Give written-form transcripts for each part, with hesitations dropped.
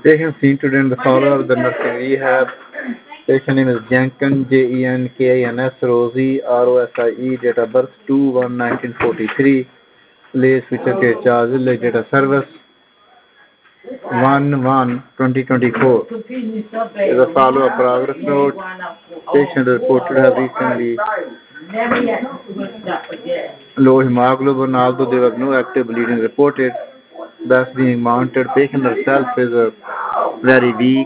Patient seen today in the follow-up of the nursing rehab. Patient name is Jenkins, Jenkins, Rosie, Rosie, date of birth 2/1/1943. Place which is charge, date of service 1/1/2024. Is a follow-up progress note. Patient reported have recently low hemoglobin, although there was no active bleeding reported. Thus being mounted. Patient herself is very weak,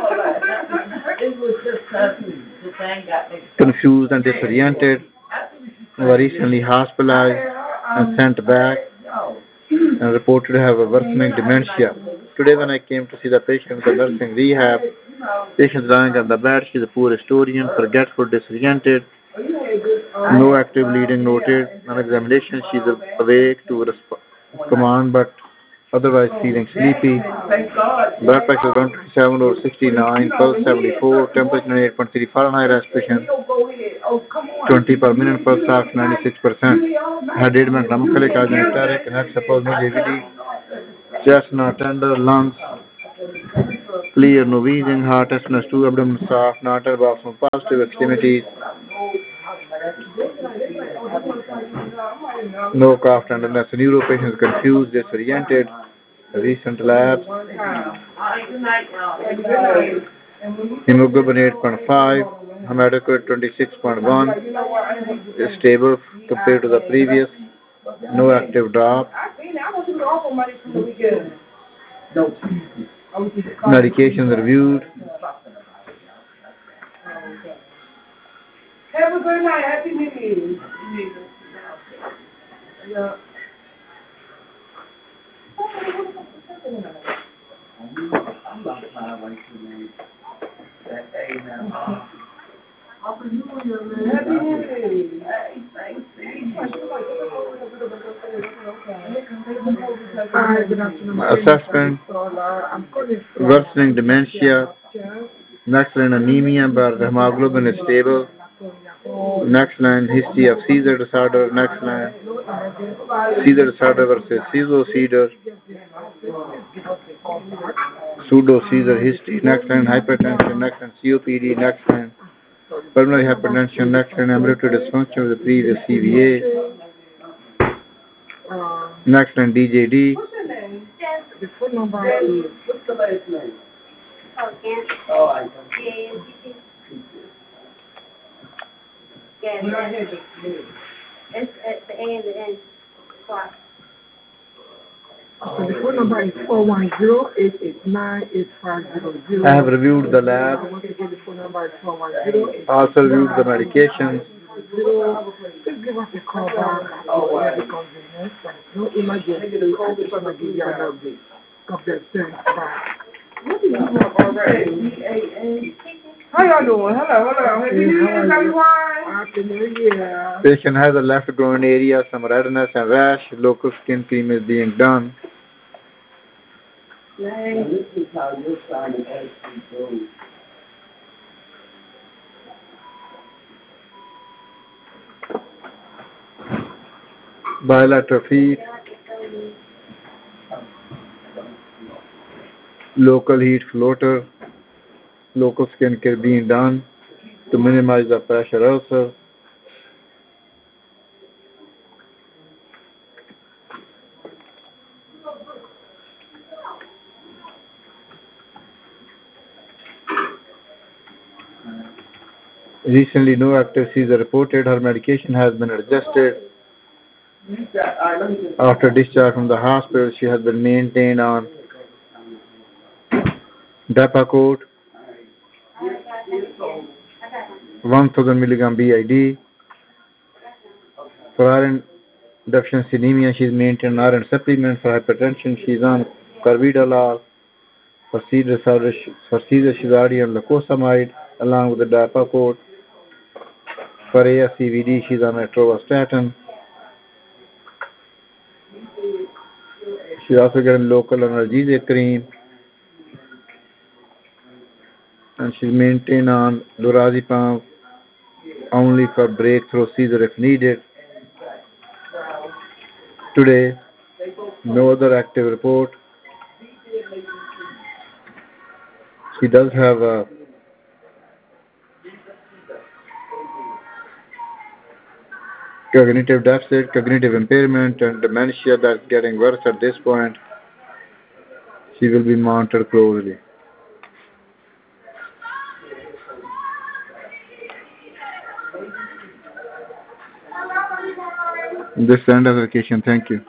confused and disoriented. Were recently hospitalized and sent back and reported to have a worsening dementia. Today when I came to see the patient with the nursing rehab, patient lying on the bed, she is a poor historian, forgetful, disoriented, no active bleeding noted. On examination she is awake to command but otherwise feeling sleepy. Blood pressure 127/69, pulse 74, temperature 8.3 Fahrenheit, respiration 20 per minute, pulse ox 96%. Head edema, chronically cardiac, neck suppose no JVD, chest not tender, lungs clear, no wheezing, heart SNS 2, abdomen soft, not bathroom positive, extremities no cough tenderness. Neuro patient is confused, disoriented. Recent labs. Hemoglobin 8.5, hematocrit 26.1, is stable compared to the previous. No active drop. Medications reviewed. Have a good night. Happy New Year. Yeah. Assessment, worsening dementia, next line anemia, but hemoglobin is stable. Next line history of seizure disorder. Next line seizure disorder versus pseudo-seizure. Pseudo-seizure history. Next line hypertension. Next line COPD. Next line pulmonary hypertension. Next line ambulatory dysfunction with the previous CVA. Next line DJD. The phone number is what's the last name? Oh, I yeah, it's the A and the N. So the phone number is 410-889-8500. I have reviewed the lab. Once again, the phone number is 410. Also reviewed the medications. Please give us a call back at the convenience. No emergency. I just want to give you an update. God bless. Thanks. Bye. What is already? How y'all doing? Hello. Happy New Year, everyone. Happy New Year. Patient has a left groin area, some redness and rash. Local skin cream is being done. This is how you're trying to actually go. Bilateral feet. Local heat floater. Local skin care being done to minimize the pressure ulcer. Recently, no active seizure reported. Her medication has been adjusted. After discharge from the hospital, she has been maintained on Depakote, 1000 milligram BID. For iron deficiency anemia, she is maintained on iron supplement. For hypertension, she is on carvedilol. For seizure, she is already on lacosamide along with the Depakote. For ASCVD, she is on atorvastatin. She is also getting local analgesic cream. And she is maintained on lorazepam only for breakthrough seizure if needed. Today, no other active report. She does have a cognitive deficit, cognitive impairment, and dementia that's getting worse at this point. She will be monitored closely. This end application. Thank you.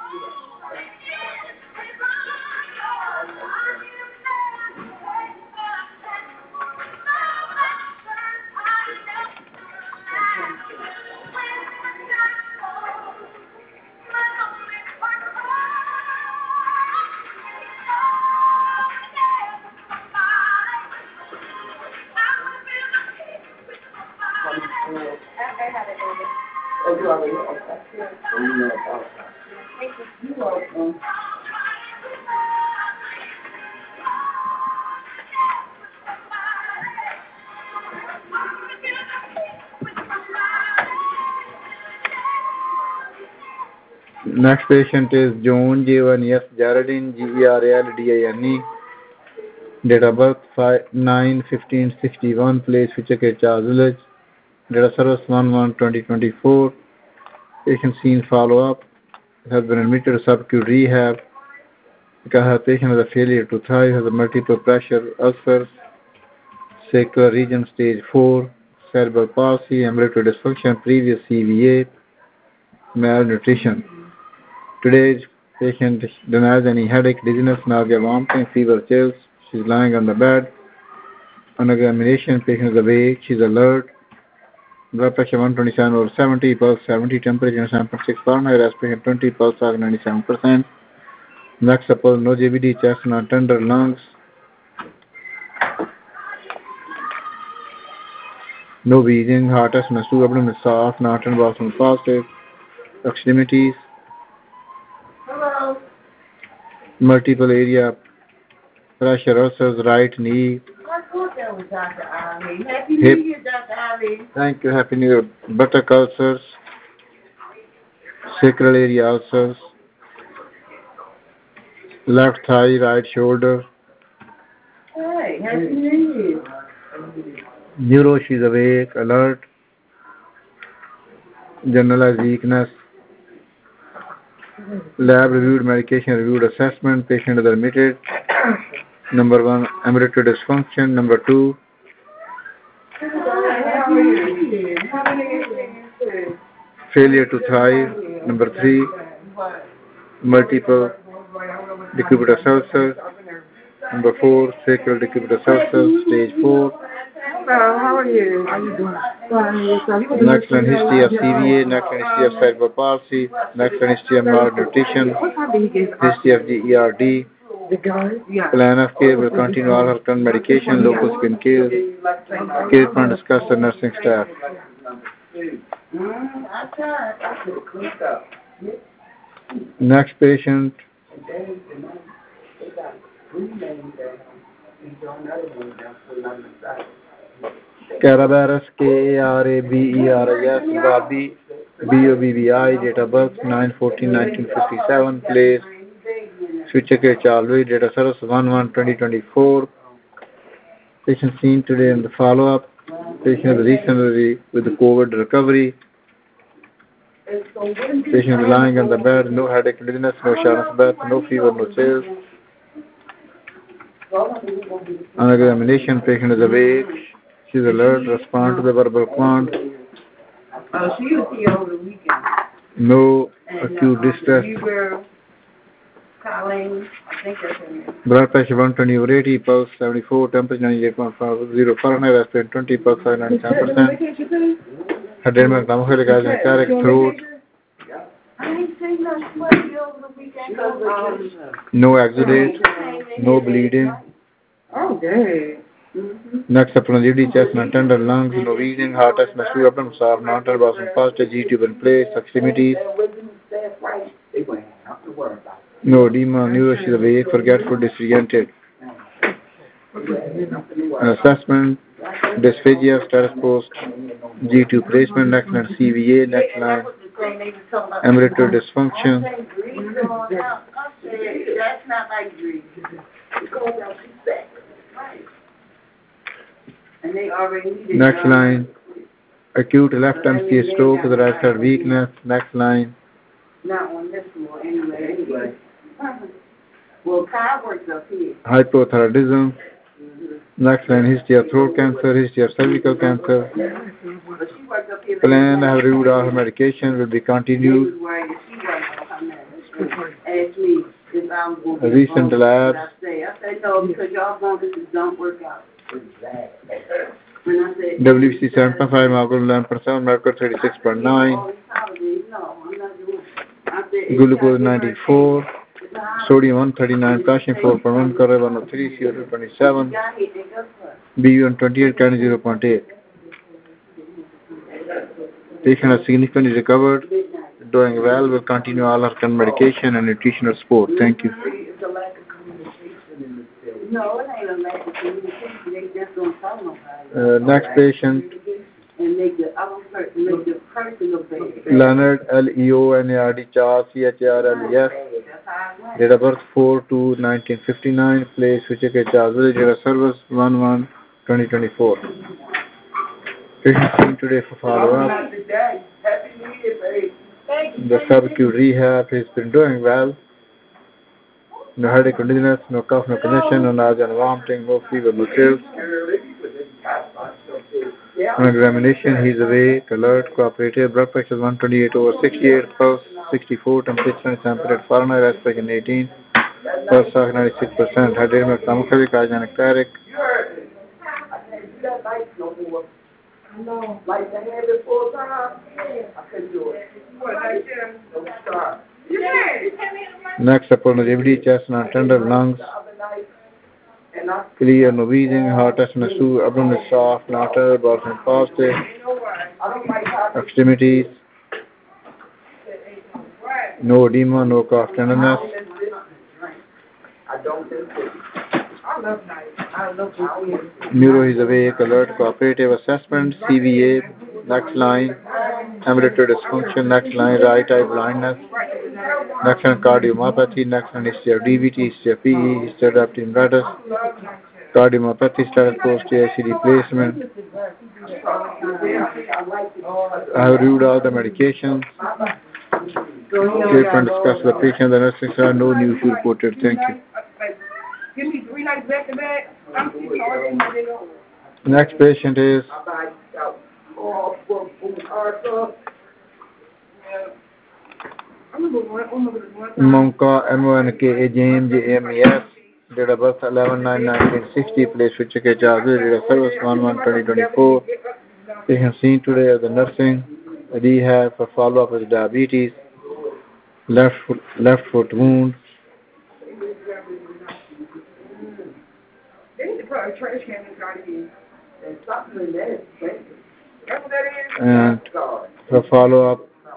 Next patient is Joan J1 S Geraldine Geraldine. Date of birth 9/15/61. Place Fichake Charles Village. Date of service 1/1/2024. Patient seen follow up. Has been admitted to subacute rehab. Because her patient has a failure to thrive, has a multiple pressure ulcers, sacral region stage 4, cerebral palsy, ambulatory dysfunction, previous CVA, malnutrition. Today's patient denies any headache, dizziness, nausea, vomiting, fever, chills. She's lying on the bed. On examination, patient is awake. She's alert. Blood pressure 127/70, pulse 70, temperature 7.6 Fahrenheit, respiration 20, pulse oxygen 97%. Next suppose no JVD, chest not tender, lungs. No wheezing, heart test, masu, abdomen is soft, not and bathroom positive. Extremities. Multiple area pressure ulcers, right knee. Hip. Thank you, happy new year. Buttock ulcers, sacral area ulcers, left thigh, right shoulder. Hey, happy new year. Neuro, she's awake, alert. Generalized weakness. Lab reviewed, medication reviewed, assessment. Patient is admitted. Number 1, ambulatory dysfunction. Number 2, failure to thrive. Number 3, multiple decubitus ulcers. Number 4, sacral decubitus ulcers, stage 4. Hello, how are you? How you doing? Next one, history of CVA. Next one, history of cerebral palsy. Next one, history of malnutrition. History of GERD. Plan of care will continue all her current medication, local skin care. Care plan discussed the nursing staff. Next patient. Carabaris, K-A-R-A-B-E-R-I-S, Bobby, B-O-B-B-I, date of birth 9/14/1957, place Switchake Chalvi, date of service 1/1/2024. Patient seen today in the follow-up. Patient is recently with the COVID recovery. Patient is lying on the bed, no headache, dizziness, no shortness of breath, no fever, no chills. On examination, patient is awake. She is alert, respond to the verbal command. She was here over the weekend. No acute distress. Colleen, I think that's her name. Blood pressure 120/80, pulse 74, temperature 98.50 Fahrenheit, respiration 20, pulse 97%. Her dermal thermophilic acid, cardiac throat. I ain't seen no sweaty over the weekend. No exudate, no bleeding. Oh, good. Next up, longevity, chest, not tender, lungs, no wheezing, heart test, massive abdomen, soft, not tender, bathroom faster, G-tube in place, extremities. No edema, neuro, she's awake, forgetful, disoriented. Assessment, dysphagia, status post, G-tube placement, next line CVA, next line ambulatory dysfunction. That's not like grease. and they already needed. Next line, acute left MCA stroke with right side weakness. Next line, Not on this floor anyway. Well, Kyle works up here. hypothyroidism. Next line, history of throat cancer, history of cervical cancer. But she works up here. Plan have reviewed all her medication, will be continued. She was worried if she wasn't gonna come in. Asked me if I was gonna be Recent home. labs. I said no, because y'all going to this don't work out. When I said WBC 7.5, hemoglobin 11%, mercury 36.9, all these holidays, no, I'm not doing it. I said, glucose 94, sodium 139, potassium 4.1, chloride 103, CO2 27, BU 28, carry 0.8. Patient has significantly recovered, doing well, will continue all her current medication and nutritional support. Thank you. No, it ain't a lack of communication. They just don't tell nobody. Next patient, And make the other person, make the person look bad. Leonard, Leonard, Charles, CHRLES, That's how I went. date of birth 4/2/1959, place Wichita, Charles, date of service 1/1/2024. Patient seen today for follow-up. The subacute rehab, he's been doing well. No headache or dizziness, no cough, no congestion, no nausea, no vomiting, no fever, no chills. On examination, he's awake, alert, cooperative, blood pressure is 128/68, pulse 64, temperature and temperature Fahrenheit, respiration 18, pulse ox 96%, headache, stomach, cardiac, cleric. Like the hand before time, I couldn't do it. Don't start. Next, upon longevity, chest and tender lungs, And I clear, no wheezing, heart test and stool, abdomen is soft, not terrible, and positive, don't like how extremities, no edema, no cough tenderness. I don't think so. I love night. I love Neuro is awake, alert, cooperative assessment, CVA, next line, ambulatory dysfunction, next line, right eye blindness, next line, cardiomyopathy, next line, history of DVT, history of PE, history of epididymitis, cardiomyopathy, status post AIC replacement. I have reviewed all the medications. Treatment discussed with the patient, the nursing staff, no new issue reported. Thank you. Give me 3 nights back to back. I'm too sorry. Next patient is Monka, M-O-N-K-A, James, J-A-M-E-S, date of birth 11/9/1960, place Wichita, Charles, date of service 1/1/2024. Patient seen today at the nursing rehab for follow-up with diabetes, left foot wound. They need to put a trash can inside here. There's something in there. That's what that is? And for follow-up,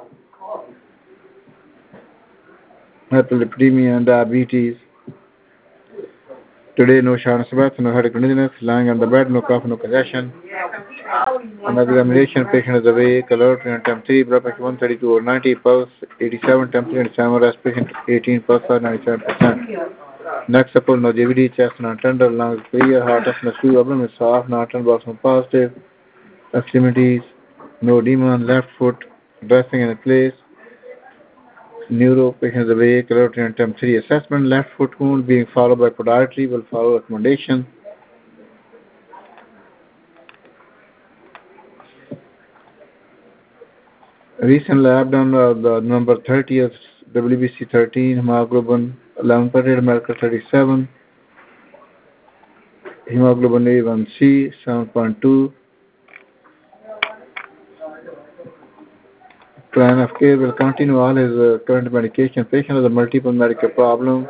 hyperlipidemia and diabetes. Today, no shortness of breath, no headache, no dizziness, lying on the bed, no cough, no congestion. On examination, patient is awake, alert, temp 3, blood pressure 132/90, pulse 87, temperature 7, respiration 18, pulse 97%. Next, support longevity, chest and tender, lungs clear, heart test and stool, abdomen is soft, not and box positive, extremities, no edema, left foot, dressing in place. Neuro, patient is awake, alert, temp 3 assessment, left foot wound being followed by podiatry, will follow recommendation. Recent lab done the number 30 is WBC 13, hemoglobin 11%, mercury 37, hemoglobin A1C 7.2. Plan of care will continue all his current medication. Patient has a multiple medical problem.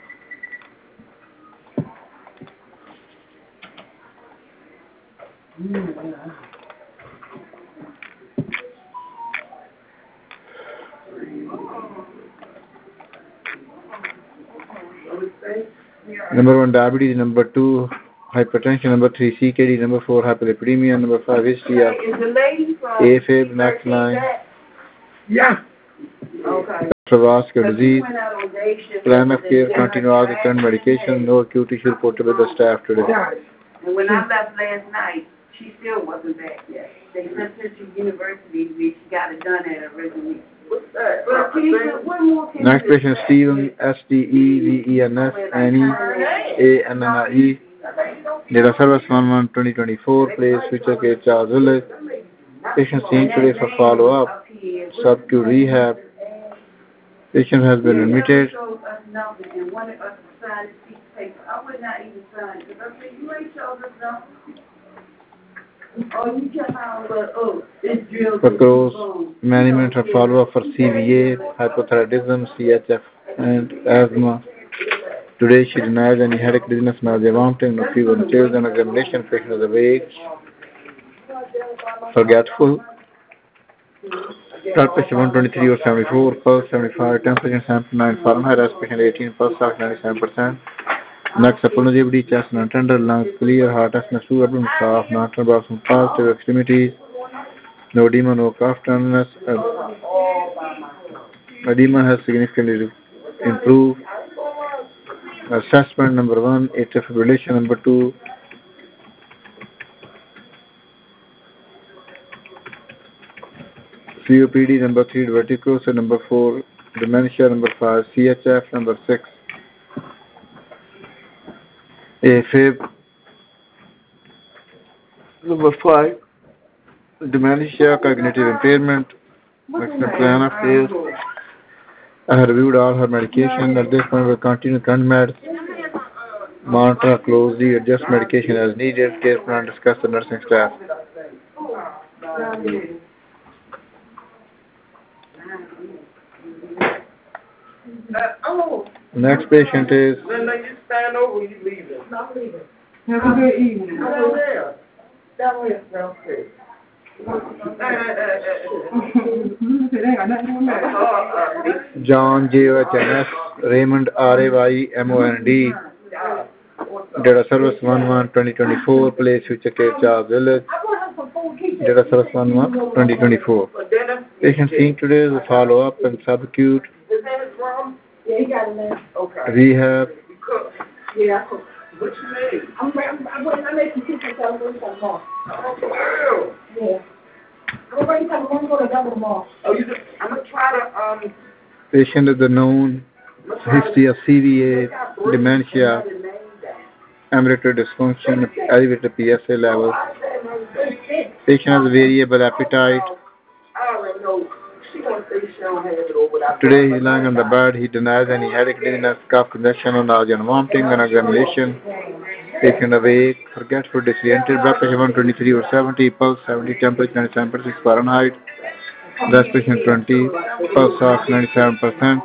Number 1, diabetes. Number 2, hypertension. Number 3, CKD. Number 4, hyperlipidemia. Number 5, history of Is the lady from AFib. Next line, Yeah. Okay. cardiovascular disease. Went out on day shift. Plan of care, continue all the current medication. No acute issue reported with the staff today. And when I left last night, she still wasn't back yet. They sent her to university, she got it done at originally. What's that? But can you, what more can Next patient Stephen, Stevens, Neanne, data service 1/1/2024, place Future Care Charles Village. Patient seen today for follow-up, sub-Q rehab. Patient has been admitted. I would not even sign it, because I said, you ain't showed us nothing. Oh, you kept out, but, it's drilled. Proposed management of follow-up for CVA, hypothyroidism, CHF, and asthma. Today she denies any headache, dizziness, nausea, vomiting, no fever, no chills, and examination. Patient is awake, forgetful. Blood pressure 123/74, pulse 75, temperature 79 Fahrenheit, respiration 18, pulse ox 97%. Next, apology, chest and tender, lungs clear, heart estimates 2, abdomen soft, nostril bathroom positive, extremities, no edema, no cough, tenderness. Edema has significantly improved. Assessment number 1, atrial fibrillation. Number 2, COPD. Number 3, vertigosis. Number 4, dementia. Number 5, CHF. Number 6, AFib. Number 5, dementia, cognitive impairment. Next, the plan of care. I have reviewed all her medication. At this point, we will continue current meds. Monitor closely, adjust medication as needed. Care plan, discuss the nursing staff. Next patient is. No, you stand over, you leave it. Not leaving. Have a good evening. Down there. Down there, downstairs. John JOHNS, Raymond RAYMOND, data service 1/1/2024, place Future Care Charles Village, data service 1/1/2024. Patient seen today is a follow-up and subacute Yeah, he got a name. Okay. rehab. Yeah. What's your name? I made some pictures of them tomorrow. Oh, Yeah. I'm going to go to double tomorrow. oh, you just, I'm gonna try to, Patient is the known history of CVA, dementia, ambulatory dysfunction, elevated PSA levels. Patient has variable appetite. I already know. She gonna say she don't have it over there. Today he is lying on the bed. He denies any headache, dizziness, cough, congestion, or nausea and vomiting. On examination, patient awake, forgetful, disoriented, blood pressure 123/70, pulse 70, temperature 97.6 Fahrenheit, respiration 20, pulse off 97%.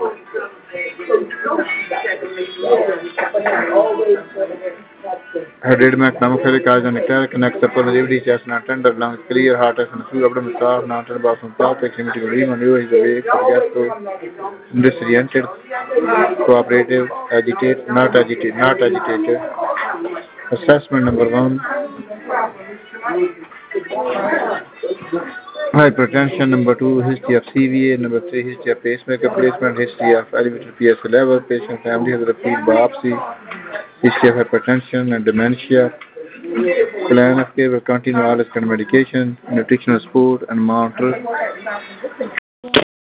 Her readment, pneumophilic eyes and attack, connects the pulmonary chest and tender, lungs clear, heart is and food, abdomen soft, nostril bathroom path, extremity release, you is awake, forgetful, disoriented, cooperative, not agitated. Assessment number 1, hypertension. Number 2, history of CVA. Number 3, history of pacemaker placement, history of elevated PSA level. Patient family has repeat biopsy, history of hypertension and dementia. Plan of care will continue all his current medication, nutritional support, and monitor